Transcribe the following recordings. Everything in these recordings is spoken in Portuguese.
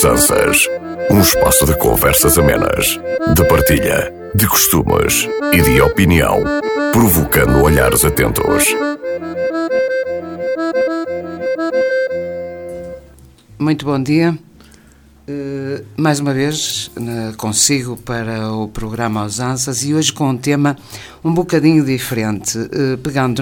Os Ansas, um espaço de conversas amenas, de partilha, de costumes e de opinião, provocando olhares atentos. Muito bom dia. Mais uma vez consigo para o programa Os Ansas e hoje com um tema um bocadinho diferente, pegando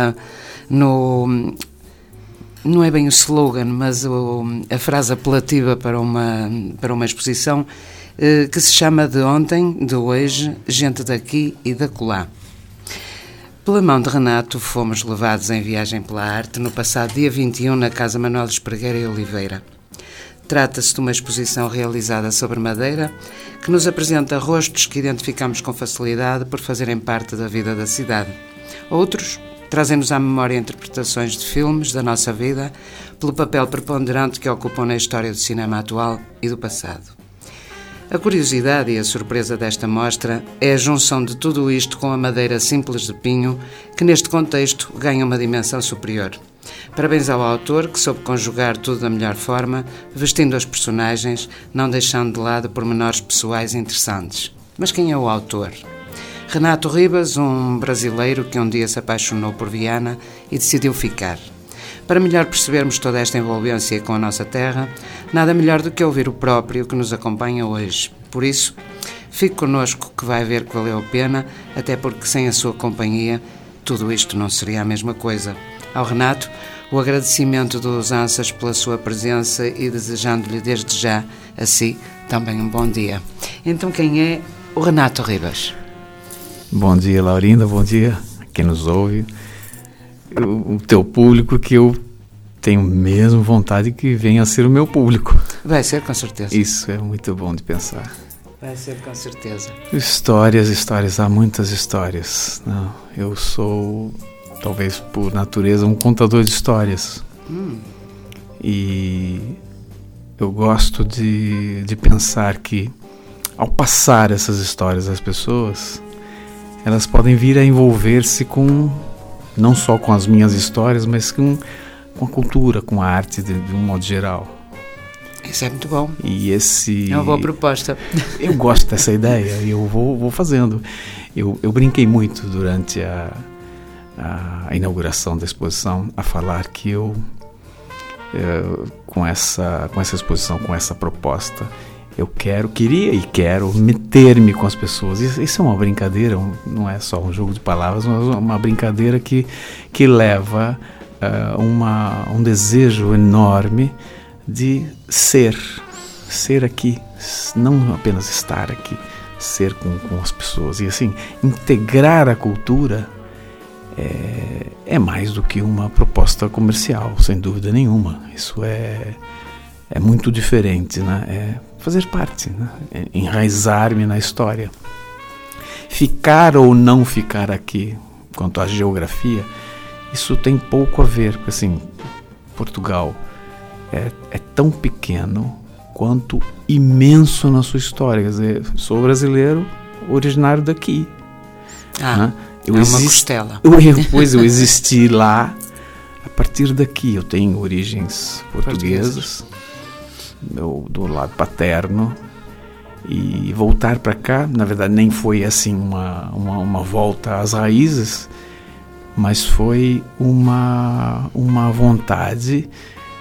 não é bem o slogan, mas a frase apelativa para uma exposição que se chama De Ontem, de Hoje, Gente daqui e da Acolá. Pela mão de Renato fomos levados em viagem pela arte no passado dia 21 na Casa Manuel Espregueira e Oliveira. Trata-se de uma exposição realizada sobre madeira que nos apresenta rostos que identificamos com facilidade por fazerem parte da vida da cidade. Outros trazem-nos à memória interpretações de filmes da nossa vida pelo papel preponderante que ocupam na história do cinema atual e do passado. A curiosidade e a surpresa desta mostra é a junção de tudo isto com a madeira simples de pinho, que neste contexto ganha uma dimensão superior. Parabéns ao autor, que soube conjugar tudo da melhor forma, vestindo as personagens, não deixando de lado pormenores pessoais interessantes. Mas quem é o autor? Renato Ribas, um brasileiro que um dia se apaixonou por Viana e decidiu ficar. Para melhor percebermos toda esta envolvência com a nossa terra, nada melhor do que ouvir o próprio que nos acompanha hoje. Por isso, fique connosco que vai ver que valeu a pena, até porque sem a sua companhia, tudo isto não seria a mesma coisa. Ao Renato, o agradecimento dos Ansas pela sua presença e desejando-lhe desde já, a si, também um bom dia. Então quem é o Renato Ribas? Bom dia, Laurinda, bom dia a quem nos ouve, o teu público, que eu tenho mesmo vontade que venha a ser o meu público. Vai ser, com certeza. Isso é muito bom de pensar. Vai ser, com certeza. Histórias, há muitas histórias. Não, eu sou, talvez por natureza, um contador de histórias. E eu gosto de pensar que, ao passar essas histórias às pessoas, elas podem vir a envolver-se não só com as minhas histórias, mas com a cultura, com a arte de um modo geral. Isso é muito bom. E é uma boa proposta. Eu gosto dessa ideia e eu vou fazendo. Eu brinquei muito durante a inauguração da exposição a falar que eu com essa exposição, com essa proposta, eu queria e quero meter-me com as pessoas. Isso é uma brincadeira, não é só um jogo de palavras, mas uma brincadeira que leva um desejo enorme de ser aqui, não apenas estar aqui, ser com as pessoas. E assim, integrar a cultura é mais do que uma proposta comercial, sem dúvida nenhuma. Isso é muito diferente, né? É fazer parte, né? Enraizar-me na história. Ficar ou não ficar aqui, quanto à geografia, isso tem pouco a ver, porque assim, Portugal é tão pequeno quanto imenso na sua história. Quer dizer, sou brasileiro, originário daqui. Né? Uma costela. Eu existi lá a partir daqui. Eu tenho origens portuguesas. Do lado paterno, e voltar para cá, na verdade nem foi assim uma volta às raízes, mas foi uma vontade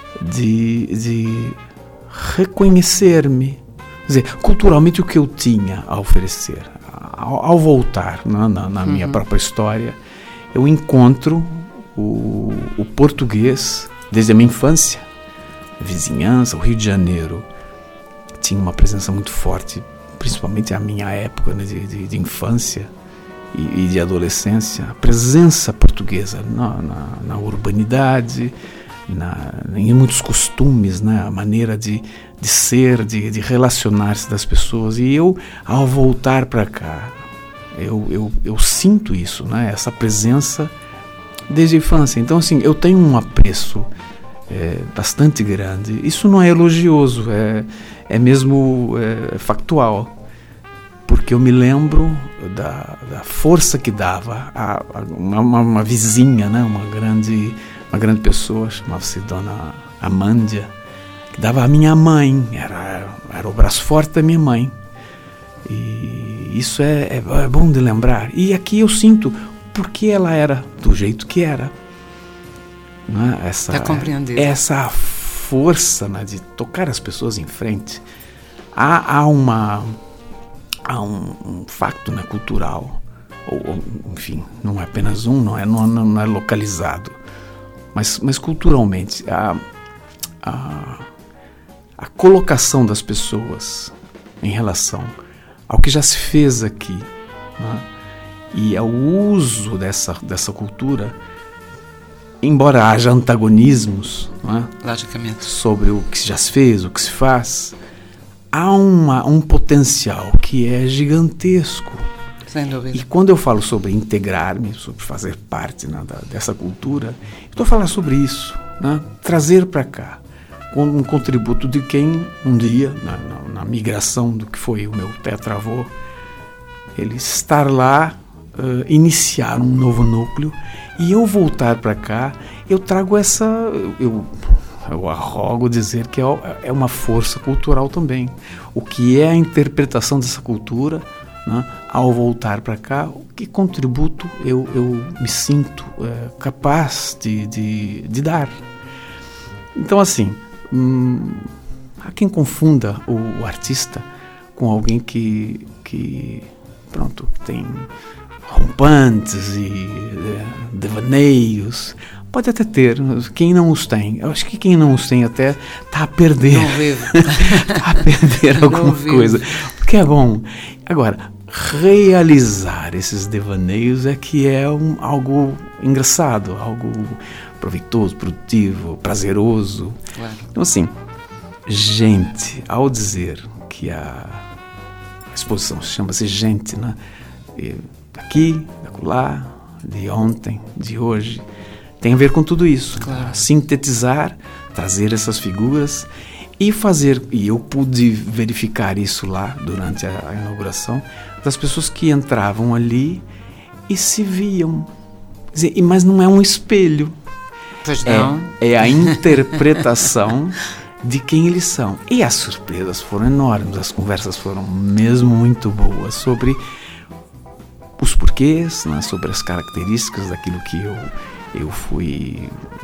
de reconhecer-me, quer dizer, culturalmente o que eu tinha a oferecer. Ao voltar na minha própria história, eu encontro o português desde a minha infância. A vizinhança, o Rio de Janeiro tinha uma presença muito forte, principalmente a minha época, né, de infância e de adolescência, a presença portuguesa na urbanidade, em muitos costumes, né, a maneira de ser, de relacionar-se das pessoas. E eu, ao voltar para cá, eu sinto isso, né, essa presença desde a infância. Então, assim, eu tenho um apreço bastante grande. Isso não é elogioso, é mesmo factual, porque eu me lembro da força que dava uma vizinha, né, uma grande pessoa, chamava-se Dona Amândia, que dava à minha mãe, era o braço forte da minha mãe. E isso é bom de lembrar. E aqui eu sinto porque ela era do jeito que era. Não é? Está compreendido. Essa força, né, de tocar as pessoas em frente. Há um facto, né, cultural, ou enfim, não é apenas não é localizado, mas culturalmente a colocação das pessoas em relação ao que já se fez aqui, né, e ao uso dessa cultura, embora haja antagonismos, né, logicamente, sobre o que já se fez, o que se faz, há um potencial que é gigantesco. Sem dúvida. E quando eu falo sobre integrar-me, sobre fazer parte, né, dessa cultura, eu estou a falar sobre isso, né, trazer para cá um contributo de quem um dia, na migração do que foi o meu tetravô, ele estar lá, iniciar um novo núcleo, e eu voltar para cá, eu trago eu arrogo dizer que é uma força cultural também. O que é a interpretação dessa cultura, né, ao voltar para cá, que contributo eu me sinto capaz de dar. Então, assim, há quem confunda o artista com alguém que tem rompantes e devaneios. Pode até ter, quem não os tem. Eu acho que quem não os tem até está a perder. Não vive. Está a perder alguma coisa. Porque é bom. Agora, realizar esses devaneios é que é algo engraçado, algo proveitoso, produtivo, prazeroso. Claro. Então, assim, gente, ao dizer que a exposição chama-se Gente, né? Daqui, acolá, de ontem, de hoje, tem a ver com tudo isso. Claro. Sintetizar, trazer essas figuras e fazer, e eu pude verificar isso lá durante a inauguração, das pessoas que entravam ali e se viam. Mas não é um espelho. Pois não. É a interpretação de quem eles são. E as surpresas foram enormes, as conversas foram mesmo muito boas sobre os porquês, né, sobre as características daquilo que eu fui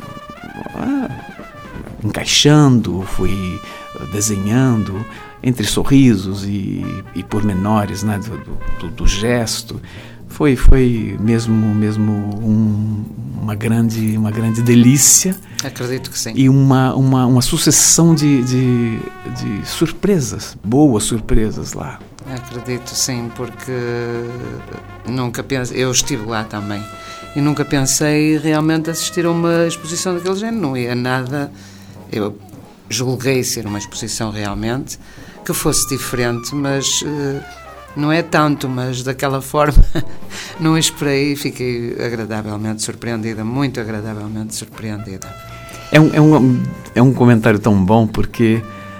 encaixando, fui desenhando entre sorrisos e pormenores, né, do gesto. Foi mesmo uma grande delícia. Acredito que sim. E uma sucessão de surpresas, boas surpresas lá. Acredito sim, porque nunca pensei, eu estive lá também, e nunca pensei realmente assistir a uma exposição daquele género, não ia nada, eu julguei ser uma exposição realmente, que fosse diferente, mas não é tanto, mas daquela forma não esperei e fiquei agradavelmente surpreendida, muito agradavelmente surpreendida. É um comentário tão bom porque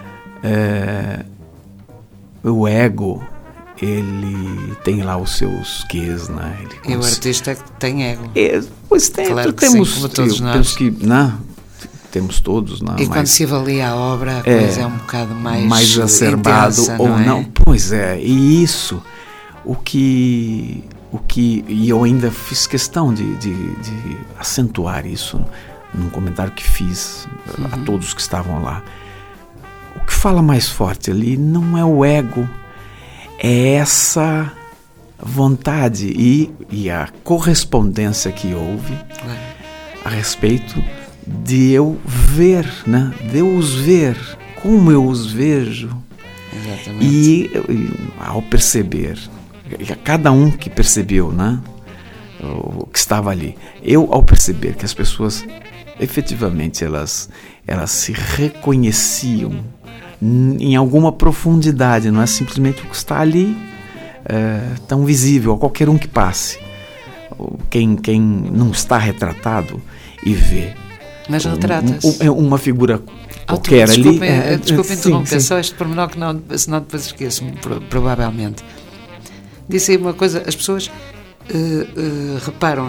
o ego, ele tem lá os seus quês, né? E o artista tem ego. Pois tem, claro que temos, sim, como todos nós. Temos que, não, temos todos, não. E quando se avalia a obra, a coisa é um bocado mais acerbado intensa, ou não. Pois é, e isso, e eu ainda fiz questão de acentuar isso num comentário que fiz a todos que estavam lá. O que fala mais forte ali não é o ego, é essa vontade e a correspondência que houve a respeito de eu ver, né? De eu os ver como eu os vejo. Exatamente. E ao perceber, cada um que percebeu, né? O que estava ali, eu ao perceber que as pessoas efetivamente elas se reconheciam em alguma profundidade, não é simplesmente o que está ali tão visível a qualquer um que passe. Quem não está retratado e vê. Mas retrata-se. Uma figura qualquer ali. Desculpe interromper, só este pormenor que senão depois esqueço-me, provavelmente. Disse aí uma coisa, as pessoas reparam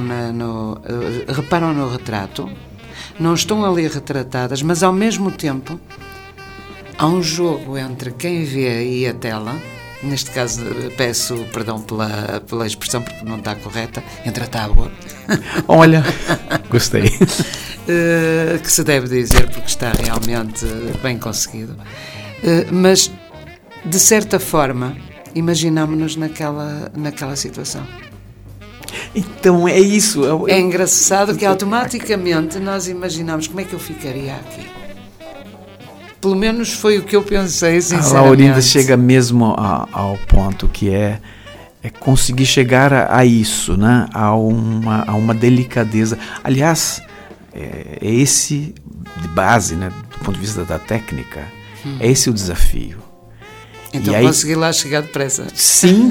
no retrato, não estão ali retratadas, mas ao mesmo tempo há um jogo entre quem vê e a tela, neste caso peço perdão pela expressão porque não está correta, entre a tábua. Olha, gostei. Que se deve dizer porque está realmente bem conseguido. Mas, de certa forma, imaginámos-nos naquela situação. Então é isso. É engraçado que automaticamente nós imaginamos como é que eu ficaria aqui. Pelo menos foi o que eu pensei, sinceramente. A Laurinda chega mesmo ao ponto que é conseguir chegar a isso, né? A uma delicadeza. Aliás, é esse de base, né? Do ponto de vista da técnica, é esse o desafio. Então aí, consegui lá chegar depressa. Sim.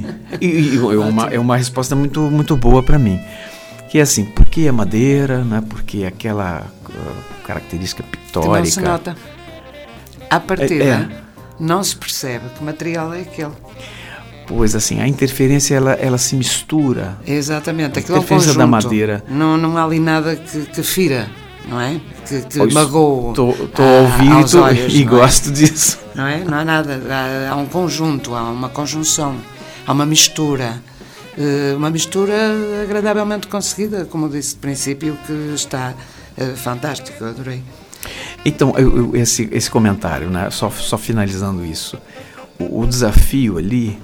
É uma resposta muito, muito boa para mim. Que é assim, porque a madeira, né? Porque aquela característica pictórica. Que não se nota. À partida, não se percebe que material é aquele. Pois assim, a interferência ela se mistura. Exatamente, aquilo a interferência é um conjunto. Da madeira. Não há ali nada que fira, não é? Que magoe. Estou a ouvir e gosto disso. Não é? Não há nada. Há um conjunto, há uma conjunção, há uma mistura. Uma mistura agradavelmente conseguida, como eu disse de princípio, que está fantástico, eu adorei. Então, esse comentário, né? Só finalizando isso, o desafio ali,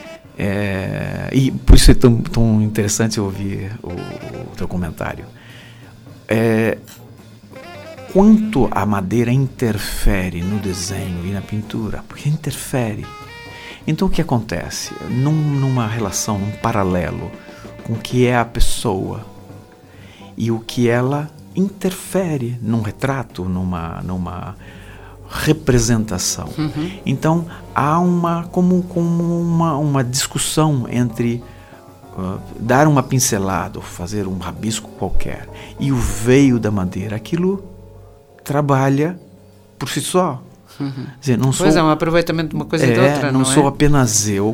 e por isso é tão interessante ouvir o teu comentário, quanto a madeira interfere no desenho e na pintura, porque interfere. Então o que acontece? Numa relação, num paralelo com o que é a pessoa e o que ela interfere num retrato, numa representação. Então há uma discussão entre dar uma pincelada ou fazer um rabisco qualquer e o veio da madeira. Aquilo trabalha por si só. Quer dizer, pois é um aproveitamento de uma coisa e de outra, não é? Não sou apenas eu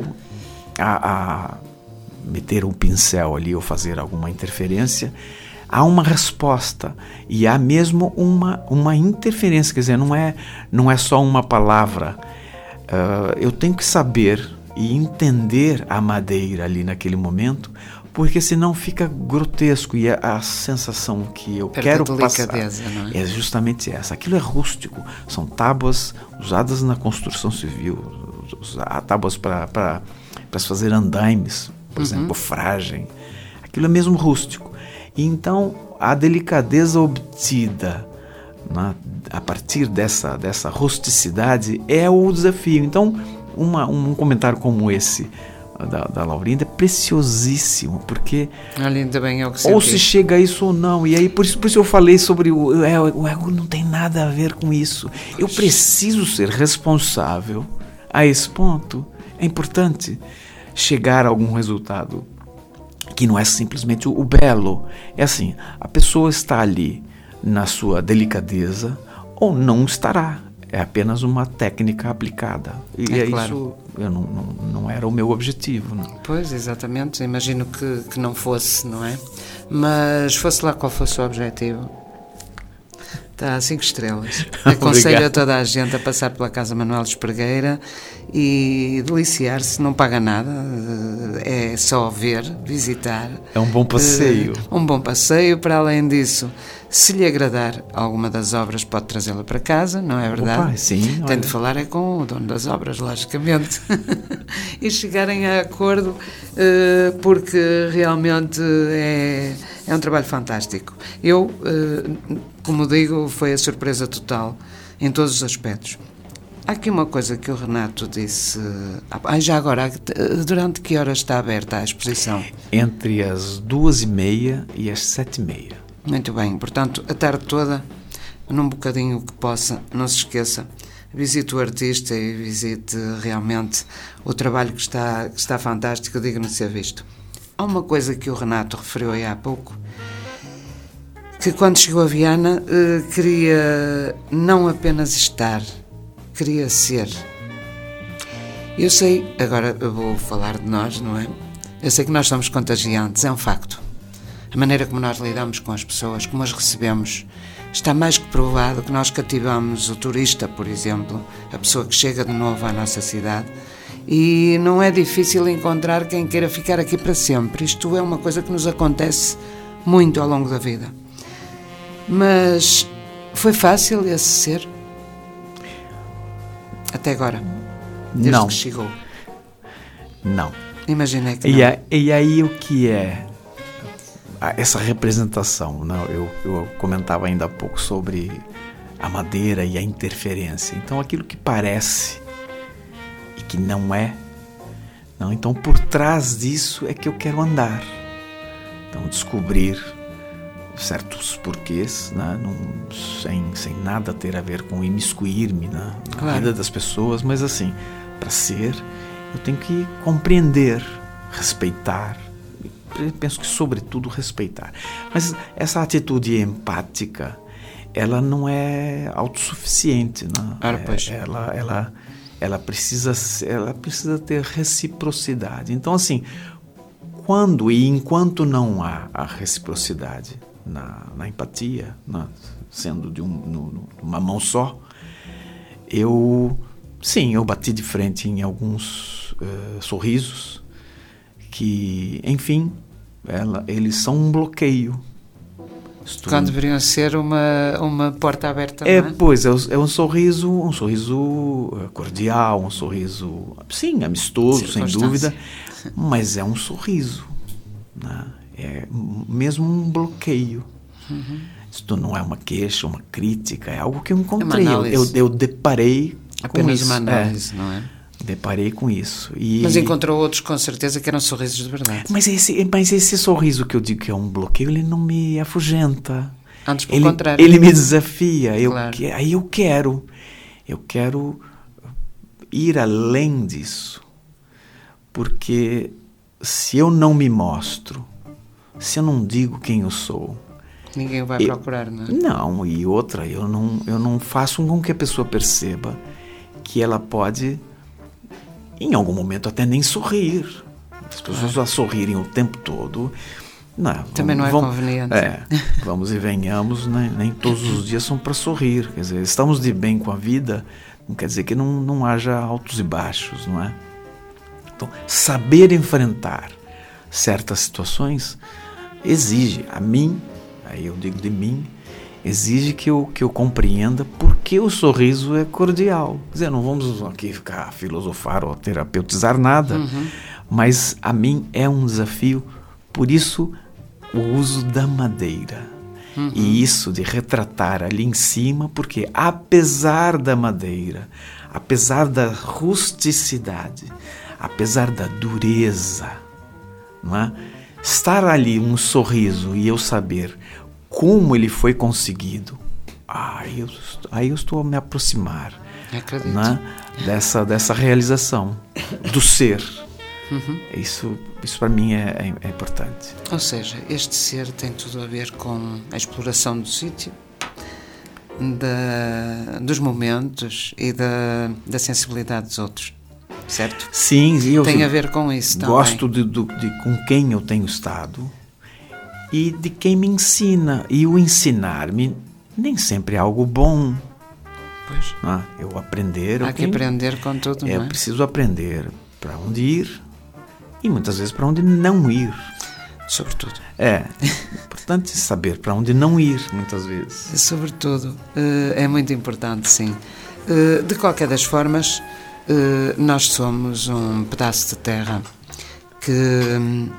a meter um pincel ali ou fazer alguma interferência. Há uma resposta e há mesmo uma interferência, quer dizer, não é só uma palavra. Eu tenho que saber e entender a madeira ali naquele momento, porque senão fica grotesco e a sensação que eu quero passar não é? É justamente essa. Aquilo é rústico, são tábuas usadas na construção civil, tábuas para se fazer andaimes, por exemplo, fragem. Aquilo é mesmo rústico. Então, a delicadeza obtida, né, a partir dessa rusticidade é o desafio. Então, um comentário como esse da Laurinda é preciosíssimo, porque ainda bem, é o que ou se chega a isso ou não. E aí, por isso eu falei sobre o ego não tem nada a ver com isso. Eu preciso ser responsável a esse ponto. É importante chegar a algum resultado que não é simplesmente o belo. É assim, a pessoa está ali na sua delicadeza ou não estará. É apenas uma técnica aplicada. E claro. Isso não era o meu objetivo. Não. Pois, exatamente. Imagino que não fosse, não é? Mas fosse lá qual fosse o objetivo. Está a 5 estrelas. Aconselho a toda a gente a passar pela Casa Manuel Espregueira e deliciar-se, não paga nada, é só ver, visitar. É um bom passeio. Um bom passeio. Para além disso, se lhe agradar alguma das obras, pode trazê-la para casa, não é verdade? Opa, sim. Tem de falar com o dono das obras, logicamente, e chegarem a acordo, porque realmente é um trabalho fantástico. Eu, como digo, foi a surpresa total em todos os aspectos. Há aqui uma coisa que o Renato disse. Já agora, durante que horas está aberta a exposição? Entre as 2h30 e as 7h30. Muito bem, portanto, a tarde toda, num bocadinho que possa, não se esqueça, visite o artista e visite realmente o trabalho que está fantástico, digno de ser visto. Há uma coisa que o Renato referiu aí há pouco, que quando chegou a Viana queria não apenas estar, queria ser. Eu sei, agora eu vou falar de nós, não é? Eu sei que nós somos contagiantes, é um facto. A maneira como nós lidamos com as pessoas, como as recebemos, está mais que provado que nós cativamos o turista, por exemplo, a pessoa que chega de novo à nossa cidade, e não é difícil encontrar quem queira ficar aqui para sempre. Isto é uma coisa que nos acontece muito ao longo da vida. Mas foi fácil esse ser? Até agora? Desde Não. que chegou? Não. Imaginei que não. E aí o que é essa representação? Não? Eu comentava ainda há pouco sobre a madeira e a interferência. Então aquilo que parece e que não é, não, então por trás disso é que eu quero andar. Então descobrir certos porquês, né? sem nada ter a ver com imiscuir-me na vida das pessoas, mas assim, para ser, eu tenho que compreender, respeitar. Eu penso que sobretudo respeitar. Mas essa atitude empática, ela não é autossuficiente, né? Ela precisa ter reciprocidade. Então assim, quando e enquanto não há a reciprocidade na empatia, sendo de uma mão só, eu bati de frente em alguns sorrisos que, enfim, eles são um bloqueio. Quando deveriam ser uma porta aberta, não é? Pois, é um sorriso cordial, um sorriso, sim, amistoso, sem dúvida, mas é um sorriso, né? É mesmo um bloqueio. Uhum. Isto não é uma queixa, uma crítica, é algo que eu encontrei. Eu deparei apenas com isso. Uma análise, não é? Deparei com isso. Mas encontrou outros, com certeza, que eram sorrisos de verdade. Mas esse sorriso que eu digo que é um bloqueio, ele não me afugenta. Antes, pelo contrário. Ele me desafia. Claro. Aí eu quero ir além disso. Porque se eu não me mostro, se eu não digo quem eu sou, ninguém vai procurar, não é? Não, e outra, eu não faço com que a pessoa perceba que ela pode, em algum momento, até nem sorrir. As pessoas já sorrirem o tempo todo. Não, também não é conveniente. Vamos e venhamos, né? Nem todos os dias são para sorrir. Quer dizer, estamos de bem com a vida, não quer dizer que não haja altos e baixos, não é? Então, saber enfrentar certas situações exige, a mim, aí eu digo de mim, exige que eu compreenda por que o sorriso é cordial. Quer dizer, não vamos aqui ficar a filosofar ou terapeutizar nada, mas a mim é um desafio, por isso o uso da madeira. E isso de retratar ali em cima, porque apesar da madeira, apesar da rusticidade, apesar da dureza, não é? Estar ali um sorriso e eu saber como ele foi conseguido, aí eu estou a me aproximar, né, dessa realização do ser. Isso para mim é importante. Ou seja, este ser tem tudo a ver com a exploração do sítio, dos momentos e da sensibilidade dos outros. Certo? Sim, tem a ver com isso também. Gosto de com quem eu tenho estado e de quem me ensina. E o ensinar-me nem sempre é algo bom. Pois. Não, eu aprender... Há que aprender com tudo, não é? Eu preciso aprender para onde ir e muitas vezes para onde não ir. Sobretudo. É importante saber para onde não ir, muitas vezes. Sobretudo. É muito importante, sim. De qualquer das formas... nós somos um pedaço de terra que,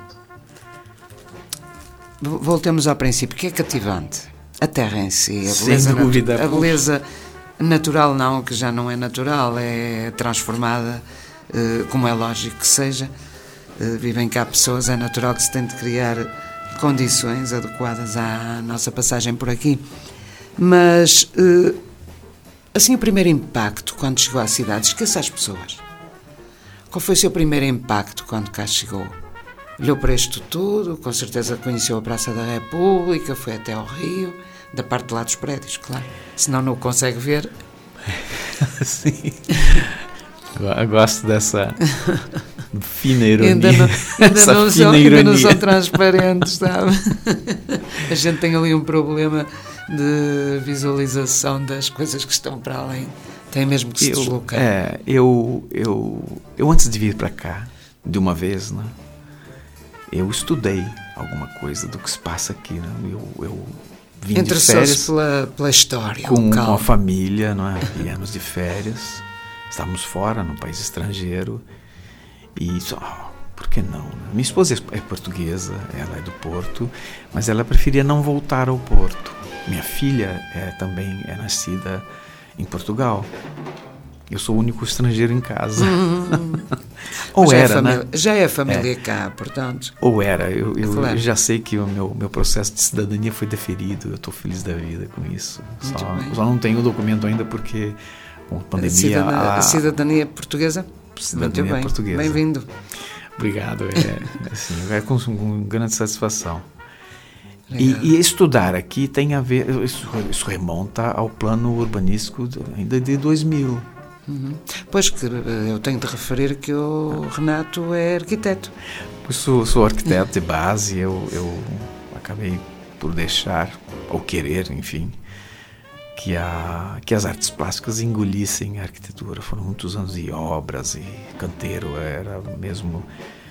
voltemos ao princípio, que é cativante. A terra em si, a beleza natural não, que já não é natural, é transformada, como é lógico que seja. Vivem cá pessoas, é natural que se tente criar condições adequadas à nossa passagem por aqui. Mas... assim, o primeiro impacto quando chegou à cidade, esqueça as pessoas. Qual foi o seu primeiro impacto quando cá chegou? Olhou para isto tudo, com certeza conheceu a Praça da República, foi até ao Rio, da parte de lá dos prédios, claro. Senão não o consegue ver. Sim. Eu gosto dessa fina ironia. Ainda não são transparentes, sabe? A gente tem ali um problema de visualização das coisas que estão para além. Tem mesmo que se deslocar. Eu antes de vir para cá, de uma vez, né, eu estudei alguma coisa do que se passa aqui, né? Eu vim de férias pela história com local. uma família, não é? Viemos de férias, estávamos fora, num país estrangeiro, e só, por que não? Né? Minha esposa é portuguesa, ela é do Porto, mas ela preferia não voltar ao Porto. Minha filha também é nascida em Portugal. Eu sou o único estrangeiro em casa. Ou era, né? Já é a família cá, portanto. Ou era. Eu Claro. já sei que o meu processo de cidadania foi deferido. Eu estou feliz da vida com isso. Só não tenho o documento ainda porque, com a pandemia... A cidadania portuguesa? Cidadania Muito bem. portuguesa. Bem-vindo. Obrigado. É com grande satisfação. E estudar aqui tem a ver... Isso remonta ao plano urbanístico ainda de 2000. Pois que eu tenho de referir que o Renato é arquiteto. Eu sou arquiteto de base, eu acabei por deixar, ou querer, enfim, que as artes plásticas engolissem a arquitetura. Foram muitos anos de obras e canteiro, era mesmo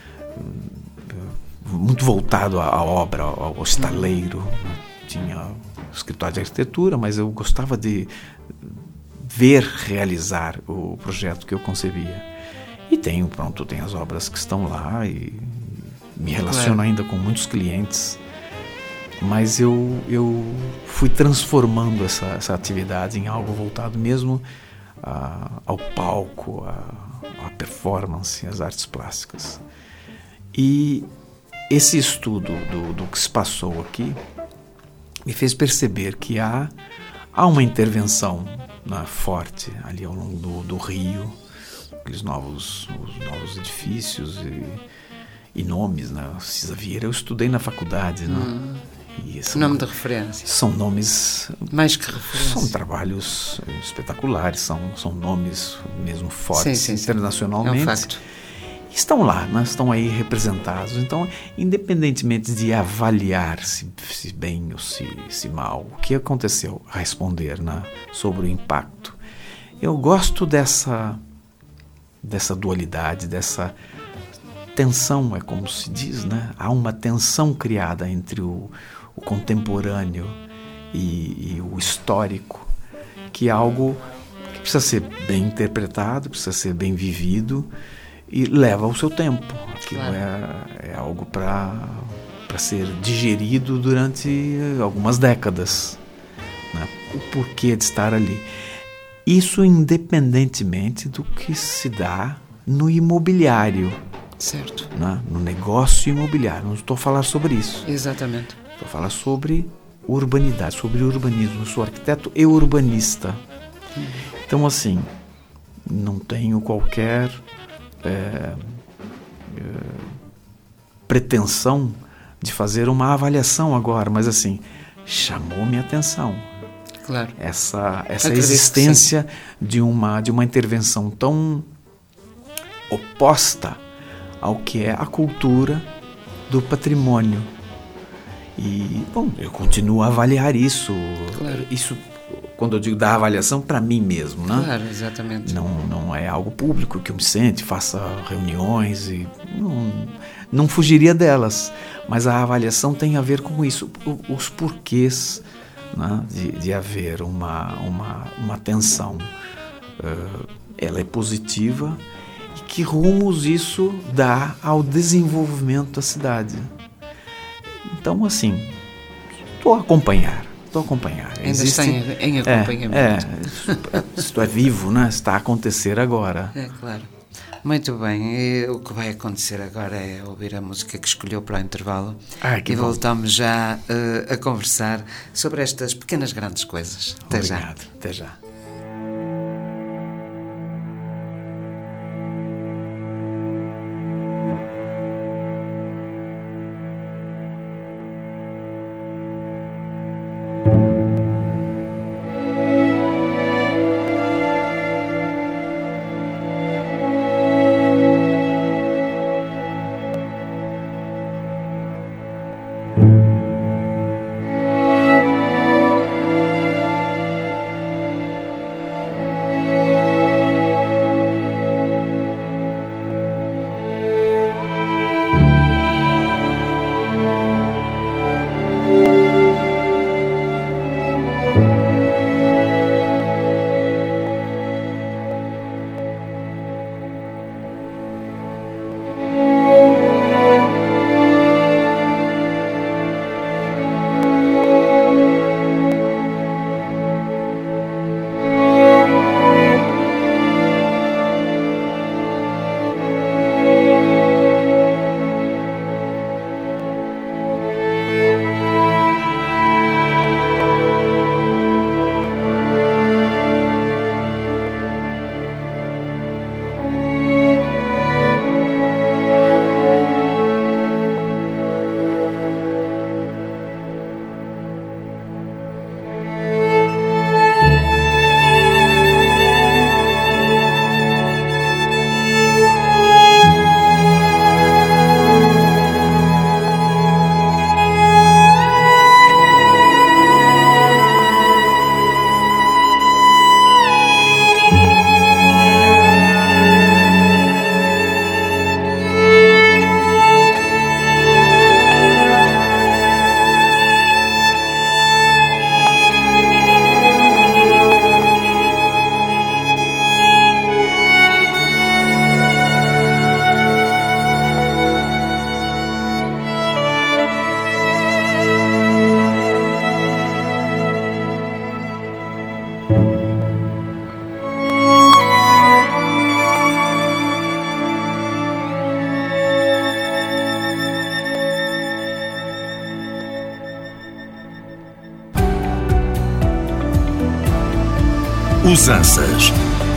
muito voltado à obra, ao estaleiro. Tinha o escritório de arquitetura, mas eu gostava de ver realizar o projeto que eu concebia. E tem as obras que estão lá e me relaciono ainda com muitos clientes, mas eu fui transformando essa atividade em algo voltado mesmo ao palco, à performance, às artes plásticas. E esse estudo do que se passou aqui me fez perceber que há uma intervenção forte ali ao longo do Rio, aqueles novos edifícios e nomes, né? Cisa Vieira, eu estudei na faculdade, né? E nome de referência. São nomes... Mais que referência. São trabalhos espetaculares, são nomes mesmo fortes sim. internacionalmente. É um facto. Estão lá, né? Estão aí representados. Então, independentemente de avaliar se bem ou se mal, o que aconteceu, responder, né, sobre o impacto. Eu gosto dessa dualidade, dessa tensão, é como se diz, né? Há uma tensão criada entre o contemporâneo e o histórico, que é algo que precisa ser bem interpretado, precisa ser bem vivido, e leva o seu tempo. Aquilo é algo para ser digerido durante algumas décadas, né? O porquê de estar ali. Isso independentemente do que se dá no imobiliário. Certo. Né? No negócio imobiliário. Não estou a falar sobre isso. Exatamente. Estou a falar sobre urbanidade, sobre urbanismo. Eu sou arquiteto e urbanista. Então, assim, não tenho qualquer pretensão de fazer uma avaliação agora, mas assim, chamou minha atenção. Claro. Essa existência de uma intervenção tão oposta ao que é a cultura do patrimônio. E, bom, eu continuo a avaliar isso. Claro. Isso, quando eu digo da avaliação, para mim mesmo, né? Claro, exatamente. Não é algo público que eu me sente, faça reuniões e não fugiria delas. Mas a avaliação tem a ver com isso, os porquês, né, de haver uma tensão. Ela é positiva e que rumos isso dá ao desenvolvimento da cidade. Então, assim, estou a acompanhar. Ainda está em acompanhamento. Isto é vivo, né? Está a acontecer agora. É, claro. Muito bem. E o que vai acontecer agora é ouvir a música que escolheu para o intervalo. Que e bom. voltamos já a conversar sobre estas pequenas grandes coisas. Até Obrigado. já. Até já. Usanças.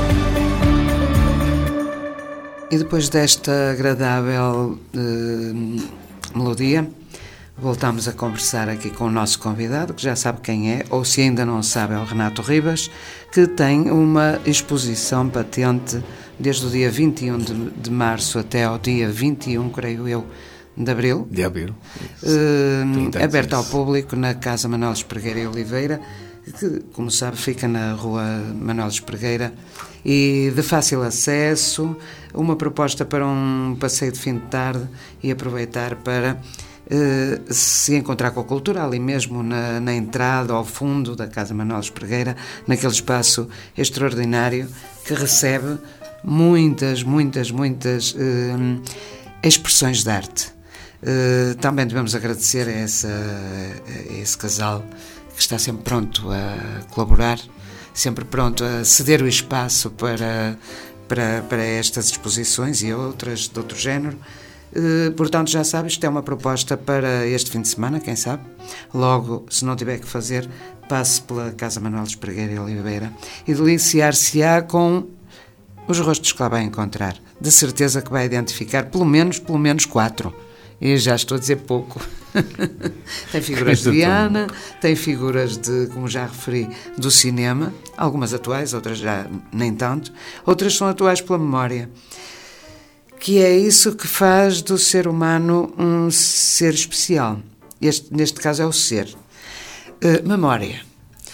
E depois desta agradável melodia, voltamos a conversar aqui com o nosso convidado, que já sabe quem é, ou se ainda não sabe, é o Renato Ribas, que tem uma exposição patente desde o dia 21 de março até ao dia 21, creio eu, de abril. De abril. Aberta ao público na Casa Manuel Espregueira e Oliveira, que, como sabe, fica na Rua Manuel Espregueira, e de fácil acesso, uma proposta para um passeio de fim de tarde e aproveitar para se encontrar com a cultura ali mesmo na entrada, ao fundo da Casa Manuel Espregueira, naquele espaço extraordinário que recebe muitas expressões de arte. Também devemos agradecer a esse casal que está sempre pronto a colaborar, sempre pronto a ceder o espaço para estas exposições e outras de outro género. Portanto, já sabe, isto é uma proposta para este fim de semana, quem sabe. Logo, se não tiver que fazer, passe pela Casa Manuel Espregueira e Oliveira e deliciar-se-á com os rostos que lá vai encontrar. De certeza que vai identificar pelo menos 4. E já estou a dizer pouco. Tem figuras de Viana, tem figuras de, como já referi, do cinema, algumas atuais, outras já nem tanto, outras são atuais pela memória, que é isso que faz do ser humano um ser especial. Neste caso é o ser. Memória.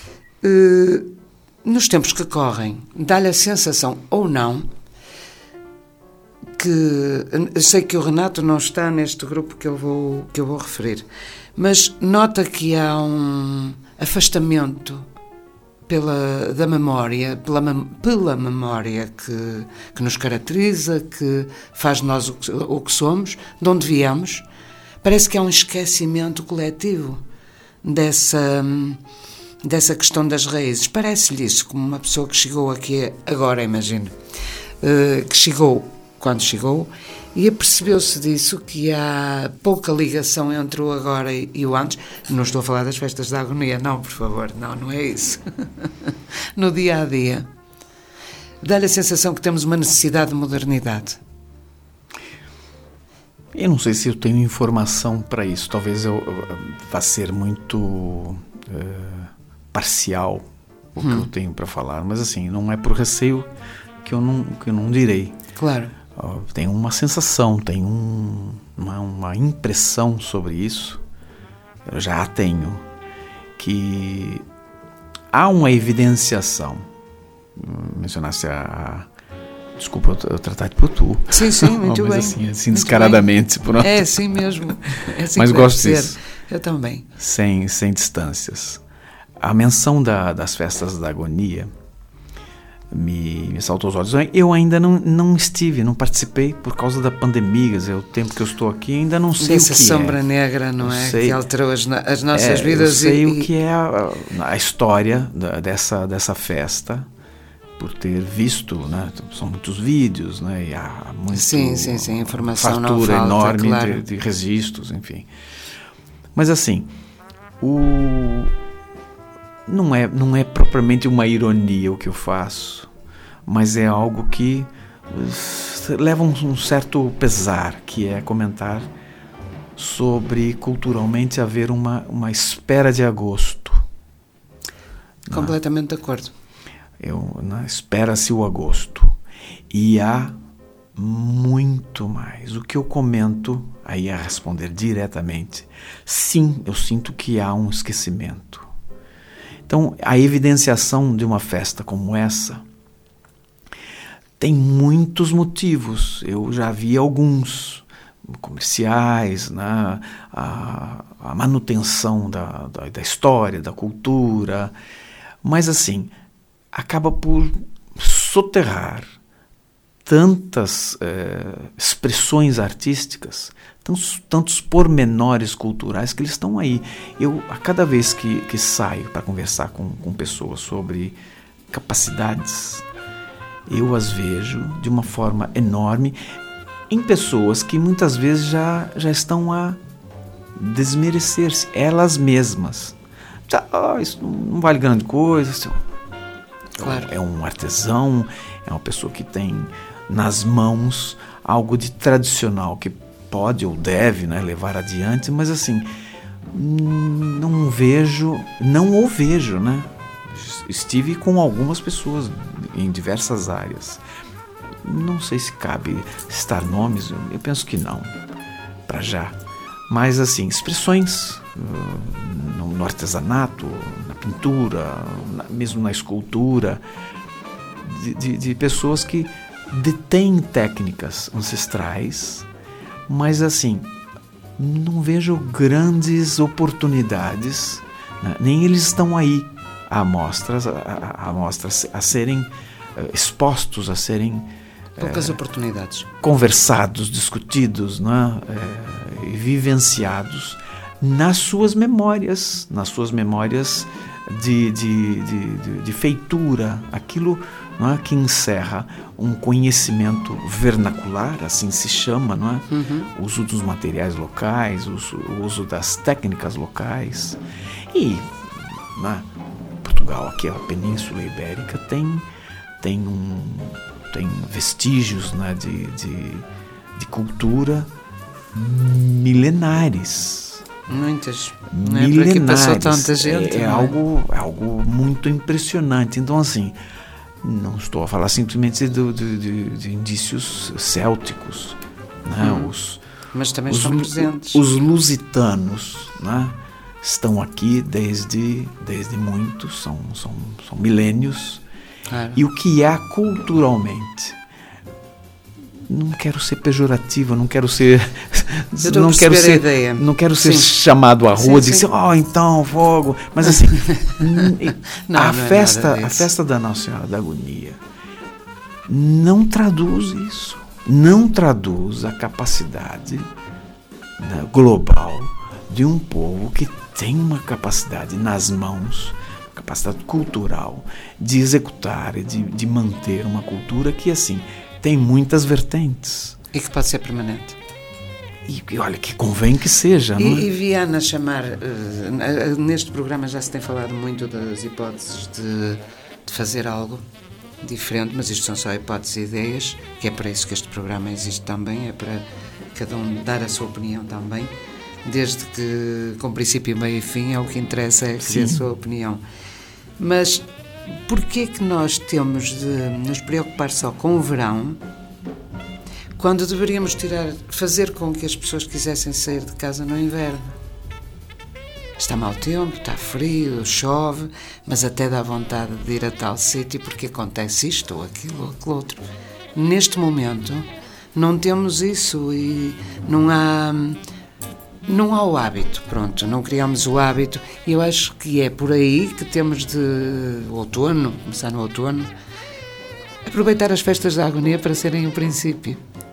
Nos tempos que correm, dá-lhe a sensação, ou não, que eu sei que o Renato não está neste grupo que eu vou referir, mas nota que há um afastamento da memória, pela memória que nos caracteriza, que faz de nós o que somos, de onde viemos. Parece que há um esquecimento coletivo dessa questão das raízes. Parece-lhe isso, como uma pessoa que chegou aqui agora, imagino, que chegou quando chegou, e apercebeu-se disso, que há pouca ligação entre o agora e o antes. Não estou a falar das festas da agonia, não, por favor, não é isso. No dia a dia, dá-lhe a sensação que temos uma necessidade de modernidade. Eu não sei se eu tenho informação para isso, talvez eu vá ser muito parcial o que eu tenho para falar, mas assim, não é por receio que eu não direi. Claro. Tem uma sensação, tem uma impressão sobre isso, eu já a tenho, que há uma evidenciação. Mencionasse desculpa eu tratar por tu. Sim, muito bem. Assim descaradamente. Pronto. É assim mesmo. É assim. Mas gosto disso. Eu também. Sem distâncias. A menção das festas da agonia me saltou os olhos. Eu ainda não participei por causa da pandemia, o tempo que eu estou aqui, ainda não sei o que é. Essa sombra negra, não é? Que alterou as nossas vidas. Eu sei o que é a história dessa festa, por ter visto, né? São muitos vídeos, né? E há muito, sim, informação fartura não falta, enorme, claro. de registros, enfim. Mas assim, não é propriamente uma ironia o que eu faço, mas é algo que leva um certo pesar, que é comentar sobre culturalmente haver uma espera de agosto. Completamente de acordo. Espera-se o agosto e há muito mais. O que eu comento aí a responder diretamente, sim, eu sinto que há um esquecimento. Então, a evidenciação de uma festa como essa tem muitos motivos. Eu já vi alguns comerciais, né? a manutenção da história, da cultura, mas assim, acaba por soterrar tantas expressões artísticas, tantos pormenores culturais que eles estão aí. Eu, a cada vez que saio para conversar com pessoas sobre capacidades, eu as vejo de uma forma enorme em pessoas que muitas vezes já estão a desmerecer-se, elas mesmas. Isso não vale grande coisa. Claro. É um artesão, é uma pessoa que tem nas mãos algo de tradicional que pode ou deve, né, levar adiante, mas assim, não o vejo, né? Estive com algumas pessoas em diversas áreas. Não sei se cabe citar nomes, eu penso que não, para já. Mas assim, expressões no artesanato, na pintura, mesmo na escultura, de pessoas que detêm técnicas ancestrais, mas assim, não vejo grandes oportunidades, né? Nem eles estão aí a mostras a serem expostos, a serem poucas oportunidades, conversados, discutidos, né? E vivenciados nas suas memórias de feitura, aquilo, não é, que encerra um conhecimento vernacular, assim se chama, não é? O uso dos materiais locais, o uso das técnicas locais. E, não é, Portugal, aqui a Península Ibérica, tem vestígios, né, de cultura milenares. Muitas. Não é para que passou tanta gente. É algo muito impressionante. Então, assim, não estou a falar simplesmente de indícios célticos, né? Mas também estão presentes. Os lusitanos, né, estão aqui desde muito, são milênios. Claro. E o que há culturalmente, não quero ser pejorativo, não quero ser chamado à rua de dizer, então fogo, mas assim, a festa da Nossa Senhora da Agonia não traduz isso, não traduz a capacidade, né, global de um povo que tem uma capacidade nas mãos, capacidade cultural de executar e de manter uma cultura que, assim, tem muitas vertentes. E que pode ser permanente. E olha, que convém que seja. Não é? E Viana chamar, neste programa já se tem falado muito das hipóteses de fazer algo diferente, mas isto são só hipóteses e ideias, que é para isso que este programa existe também, é para cada um dar a sua opinião também, desde que com princípio, meio e fim, é o que interessa, é dizer a sua opinião. Mas porquê que nós temos de nos preocupar só com o verão, quando deveríamos fazer com que as pessoas quisessem sair de casa no inverno? Está mau tempo, está frio, chove, mas até dá vontade de ir a tal sítio porque acontece isto ou aquilo outro. Neste momento não temos isso e não há o hábito, pronto, não criamos o hábito, e eu acho que é por aí que temos de começar no outono, aproveitar as festas da agonia para serem o princípio,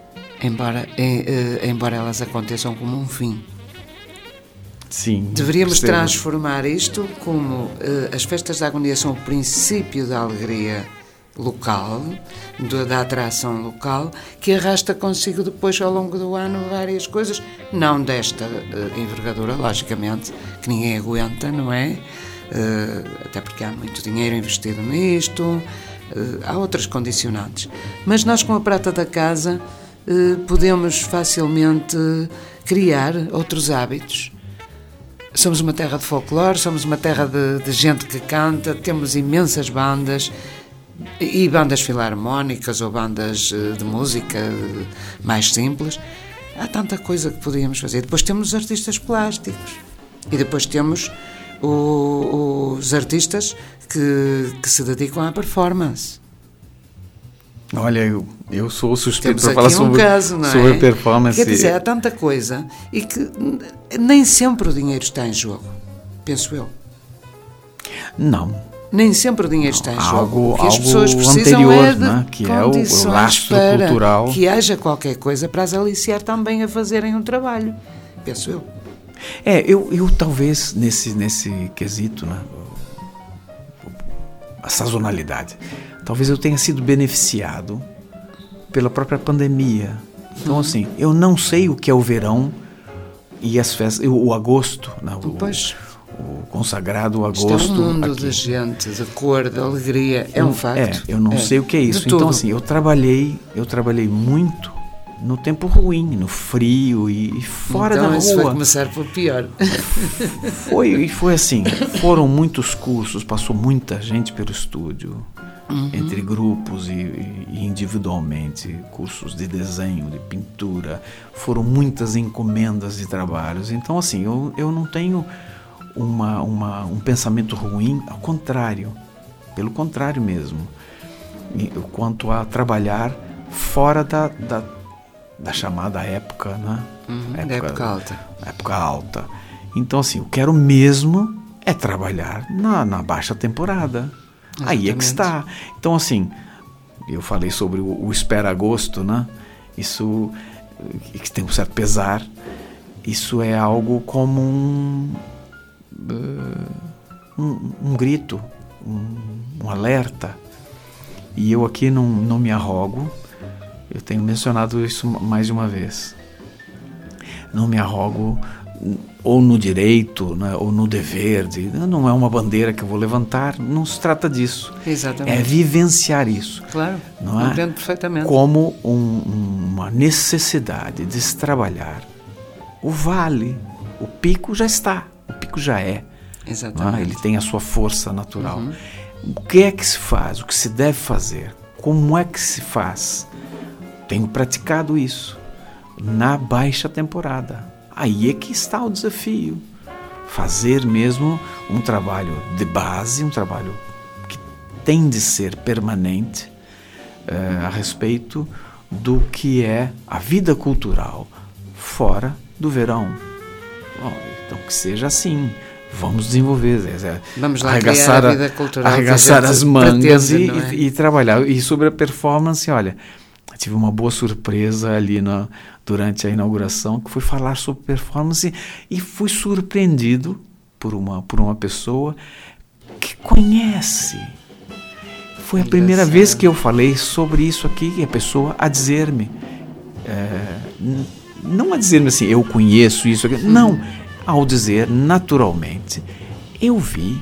embora elas aconteçam como um fim. Sim. Deveríamos transformar isto como as festas da agonia são o princípio da alegria local, da atração local, que arrasta consigo depois ao longo do ano várias coisas, não desta envergadura, logicamente, que ninguém aguenta, não é? Até porque há muito dinheiro investido nisto, há outras condicionantes. Mas nós, com a prata da casa, podemos facilmente criar outros hábitos. Somos uma terra de folclore, somos uma terra de gente que canta, temos imensas bandas, e bandas filarmónicas ou bandas de música mais simples. Há tanta coisa que podíamos fazer. Depois temos os artistas plásticos e depois temos os artistas que se dedicam à performance. Olha, eu sou suspeito para falar sobre performance. Quer dizer, há tanta coisa e que nem sempre o dinheiro está em jogo, penso eu. Não. Nem sempre o dinheiro está em jogo. O que as pessoas precisam anterior, é de né? Que é o lastro para cultural. Que haja qualquer coisa para as aliciar também a fazerem um trabalho, penso eu. Eu talvez nesse quesito, né, a sazonalidade, talvez eu tenha sido beneficiado pela própria pandemia. Então, assim, eu não sei o que é o verão e as festas, o agosto, né, o consagrado agosto. Está um mundo aqui. de gente, de cor, de alegria, é um facto. Eu não sei o que é isso. Então, assim, eu trabalhei muito no tempo ruim, no frio e fora da rua. Isso vai começar por pior. Foi assim, foram muitos cursos, passou muita gente pelo estúdio, entre grupos e individualmente, cursos de desenho, de pintura, foram muitas encomendas de trabalhos. Então, assim, eu não tenho um pensamento ruim, ao contrário, pelo contrário mesmo, quanto a trabalhar fora da chamada época, né? Época alta. Época alta. Então, assim, eu quero mesmo é trabalhar na baixa temporada. Exatamente. Aí é que está. Então, assim, eu falei sobre o Espera Agosto, né? Isso, que tem um certo pesar, isso é algo como um grito, um alerta. E eu aqui não me arrogo. Eu tenho mencionado isso mais de uma vez. Não me arrogo ou no direito, né, ou no dever. Não é uma bandeira que eu vou levantar, não se trata disso. Exatamente. É vivenciar isso. Claro, não é? Compreendo perfeitamente. Como uma necessidade de se trabalhar. O vale, o pico já está, o pico já é. Exatamente. Ele tem a sua força natural. O que é que se faz? O que se deve fazer? Como é que se faz? Tenho praticado isso na baixa temporada. Aí é que está o desafio. Fazer mesmo um trabalho de base, um trabalho que tem de ser permanente a respeito do que é a vida cultural fora do verão. Então que seja assim. Vamos desenvolver, vamos lá arregaçar a vida cultural, arregaçar as mangas pretende, e trabalhar. E sobre a performance, olha, tive uma boa surpresa ali durante a inauguração, que foi falar sobre performance e fui surpreendido por uma pessoa que conhece. Foi a primeira vez que eu falei sobre isso aqui, e a pessoa a dizer-me, não a dizer-me assim, eu conheço isso aqui, não. Ao dizer, naturalmente, eu ouvi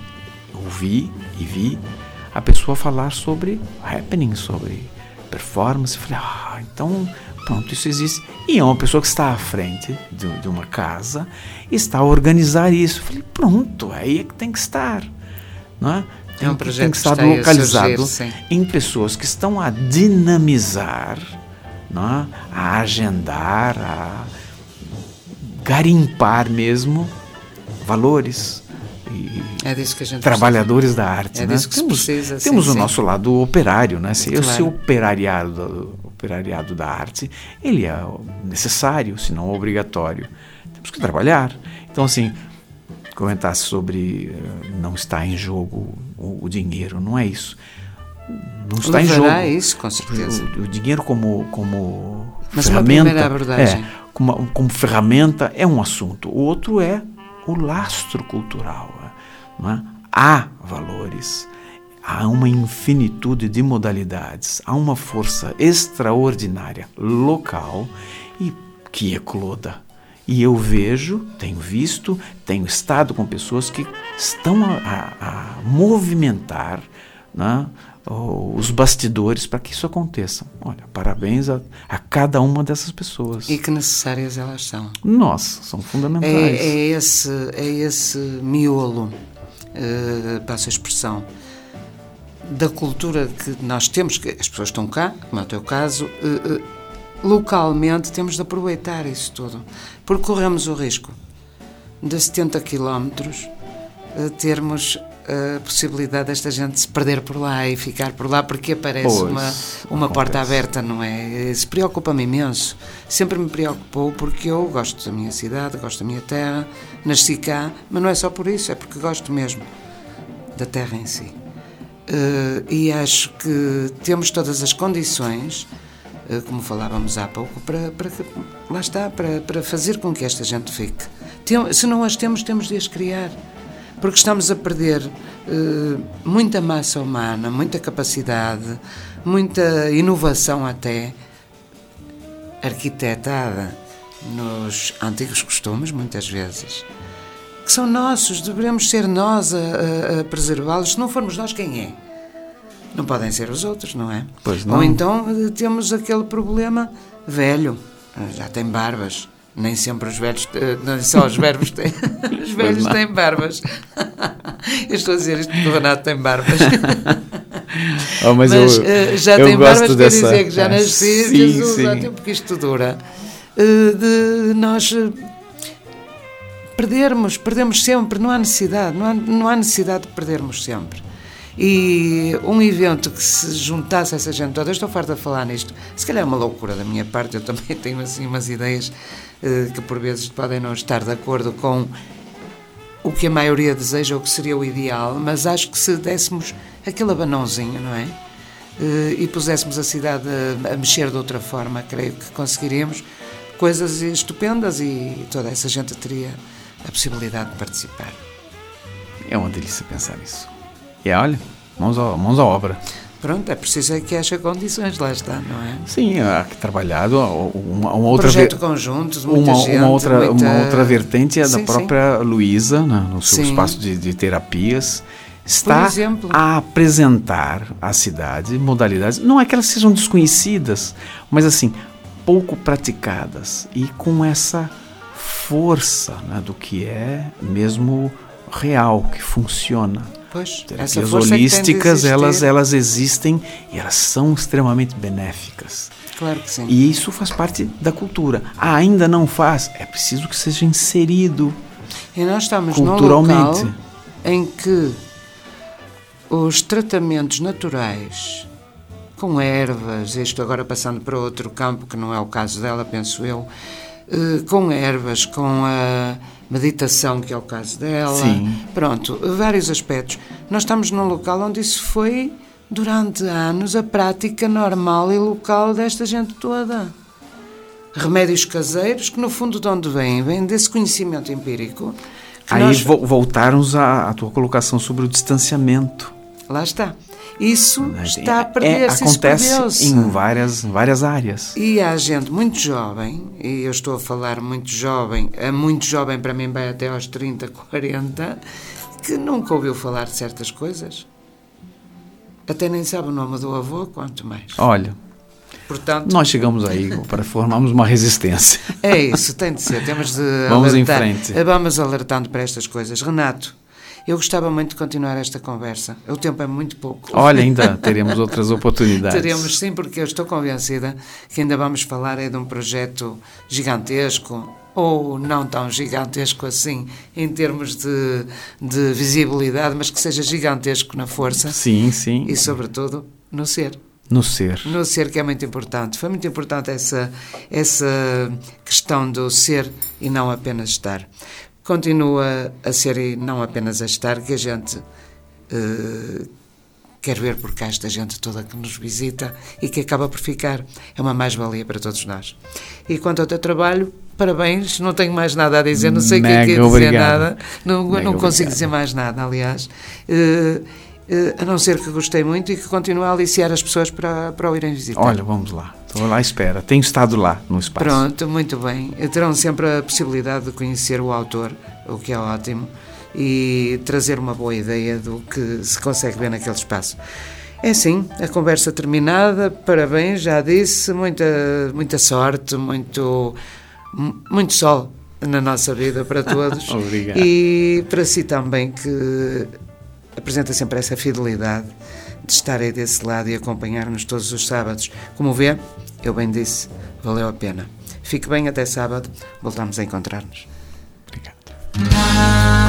e vi a pessoa falar sobre happening, sobre performance. Falei, então, pronto, isso existe. E é uma pessoa que está à frente de uma casa e está a organizar isso. Falei, pronto, aí é que tem que estar. Não é? É um projeto tem que estar localizado em pessoas que estão a dinamizar, não é? A agendar, a garimpar mesmo valores e é disso que a gente trabalhadores precisa. da arte. É disso que se precisa. Temos o sim. nosso lado operário, né? Esse Claro. operariado da arte, ele é necessário, se não obrigatório. Temos que trabalhar. Então, assim, comentasse sobre não está em jogo o dinheiro, não é isso. Não está em jogo. Isso, com certeza. O dinheiro como mas ferramenta. Uma primeira abordagem. Como ferramenta é um assunto. O outro é o lastro cultural. Não é? Há valores, há uma infinitude de modalidades, há uma força extraordinária local e que ecloda. E eu tenho visto, tenho estado com pessoas que estão a movimentar, né, os bastidores para que isso aconteça. Olha, parabéns a cada uma dessas pessoas. E que necessárias elas são. Nossa, são fundamentais. É esse miolo, passo a expressão, da cultura que nós temos, que as pessoas estão cá, como é o teu caso, localmente temos de aproveitar isso tudo, porque corremos o risco de 70 quilómetros termos a possibilidade desta gente se perder por lá e ficar por lá porque aparece uma porta aberta, não é? Isso preocupa-me imenso, sempre me preocupou, porque eu gosto da minha cidade, gosto da minha terra, nasci cá, mas não é só por isso, é porque gosto mesmo da terra em si. E acho que temos todas as condições, como falávamos há pouco, lá está, para fazer com que esta gente fique. Se não as temos, temos de as criar. Porque estamos a perder muita massa humana, muita capacidade, muita inovação até, arquitetada nos antigos costumes, muitas vezes. que são nossos, devemos ser nós a preservá-los. Se não formos nós, quem é? Não podem ser os outros, não é? Pois não. Ou então temos aquele problema velho, já tem barbas. Nem sempre os velhos, não só os velhos têm, os velhos têm barbas. Eu estou a dizer isto porque o Renato tem barbas. Mas já eu tem gosto barbas, dessa... quer dizer que já nasci, Jesus, sim. há tempo que isto dura. De nós perdemos sempre, não há necessidade de perdermos sempre. E um evento que se juntasse essa gente toda, eu estou farta de falar nisto, se calhar é uma loucura da minha parte, eu também tenho assim umas ideias que por vezes podem não estar de acordo com o que a maioria deseja ou que seria o ideal, mas acho que se dessemos aquele abanãozinho, não é? E puséssemos a cidade a mexer de outra forma, creio que conseguiríamos coisas estupendas e toda essa gente teria a possibilidade de participar. É uma delícia pensar nisso. E olha, mãos à obra. Pronto, é preciso que haja condições, lá está, não é? Sim, há trabalhado uma outra... projeto conjunto, de muita gente. Uma outra vertente é da sim, própria Luísa, no seu espaço de terapias, está a apresentar à cidade modalidades, não é que elas sejam desconhecidas, mas assim, pouco praticadas e com essa força, né, do que é mesmo real, que funciona. Pois, terapias holísticas, elas existem e elas são extremamente benéficas. Claro que sim. E isso faz parte da cultura. Ainda não faz, é preciso que seja inserido e nós estamos culturalmente. Num local em que os tratamentos naturais com ervas, isto agora passando para outro campo que não é o caso dela, penso eu, com ervas, com a meditação, que é o caso dela. Sim. Pronto, vários aspectos. Nós estamos num local onde isso foi, durante anos, a prática normal e local desta gente toda. Remédios caseiros, que no fundo de onde vêm desse conhecimento empírico. Aí voltarmos à tua colocação sobre o distanciamento. Lá está. Isso está a perder-se. Acontece em várias áreas. E há gente muito jovem, e eu estou a falar muito jovem para mim vai até aos 30, 40, que nunca ouviu falar de certas coisas. Até nem sabe o nome do avô, quanto mais. Olha, portanto, nós chegamos aí para formarmos uma resistência. É isso, tem de ser. Temos de vamos alertar. Em frente. Vamos alertando para estas coisas. Renato, eu gostava muito de continuar esta conversa. O tempo é muito pouco. Olha, ainda teremos outras oportunidades. Teremos sim, porque eu estou convencida que ainda vamos falar de um projeto gigantesco, ou não tão gigantesco assim, em termos de visibilidade, mas que seja gigantesco na força. Sim, sim. E, sobretudo, no ser. No ser. No ser, que é muito importante. Foi muito importante essa questão do ser e não apenas estar. Continua a ser e não apenas a estar, que a gente quer ver por cá esta gente toda que nos visita e que acaba por ficar. É uma mais-valia para todos nós. E quanto ao teu trabalho, parabéns, não tenho mais nada a dizer, não sei o que é dizer nada, não consigo dizer mais nada, aliás. A não ser que gostei muito e que continue a aliciar as pessoas para o irem visitar. Olha, vamos lá. Estou lá à espera. Tenho estado lá no espaço. Pronto, muito bem. Terão sempre a possibilidade de conhecer o autor, o que é ótimo, e trazer uma boa ideia do que se consegue ver naquele espaço. É assim, a conversa terminada. Parabéns, já disse. Muita sorte, muito sol na nossa vida para todos. Obrigado. E para si também, que apresenta sempre essa fidelidade de estar aí desse lado e acompanhar-nos todos os sábados. Como vê, eu bem disse, valeu a pena. Fique bem, até sábado, voltamos a encontrar-nos. Obrigado.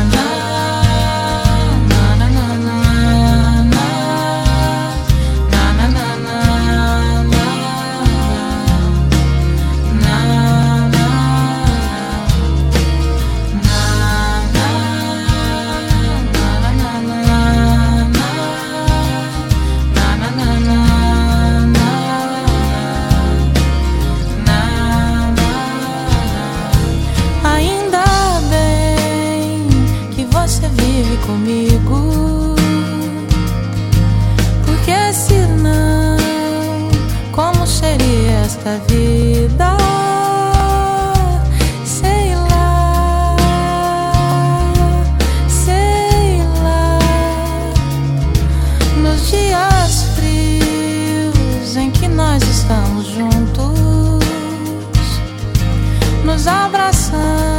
Comigo, porque senão, como seria esta vida? Sei lá. estamos juntos, nos abraçamos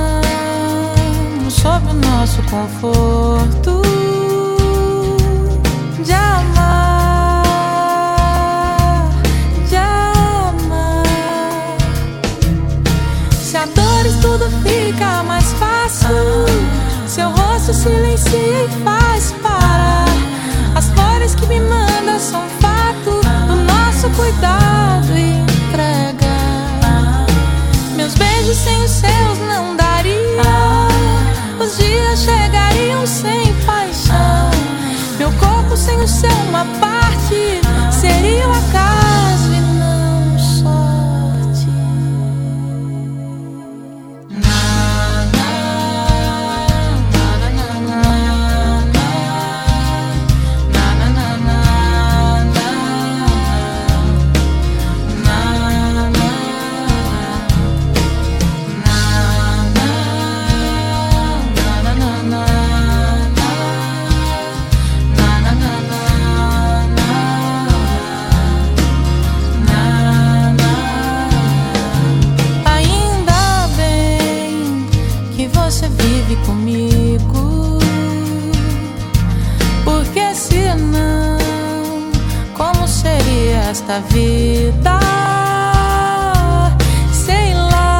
sob o nosso conforto de amar, de amar. Se a dores tudo fica mais fácil, seu rosto silencia e faz parar. As flores que me manda são fato do nosso cuidado e entrega. Meus beijos sem os seus não daria. Os dias chegariam sem paixão. Meu corpo sem o seu uma parte seria o acaso e não sorte. Você vive comigo, porque senão, como seria esta vida? Sei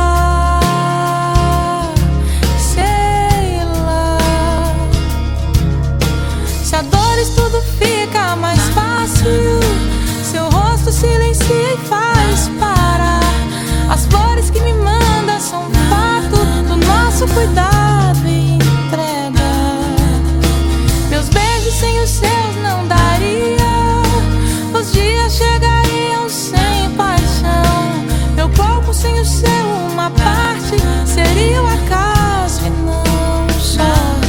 lá, sei lá. Se a dores tudo fica mais fácil, seu rosto silencia e faz parar. As flores que me manda são fato do nosso cuidado e entrega. Meus beijos sem os seus não daria. Os dias chegariam sem paixão. Meu corpo sem o seu uma parte seria o acaso e não sorte.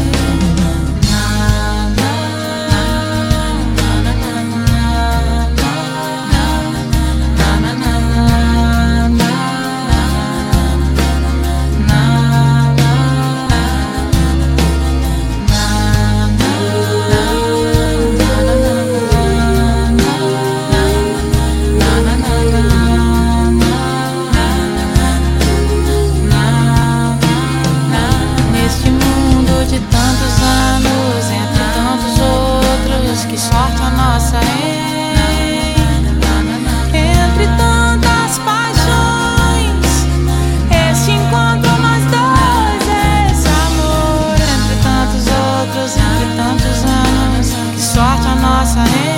Que sorte a nossa entre tantas paixões, esse encontro nós dois, esse amor entre tantos outros, entre tantos anos. Que sorte a nossa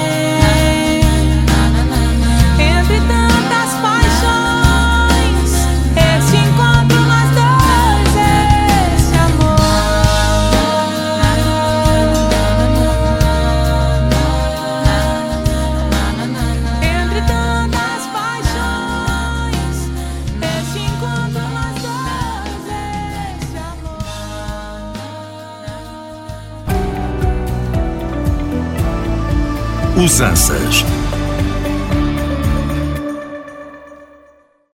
entre tantas paixões, esse encontro nós dois, esse amor. Usanças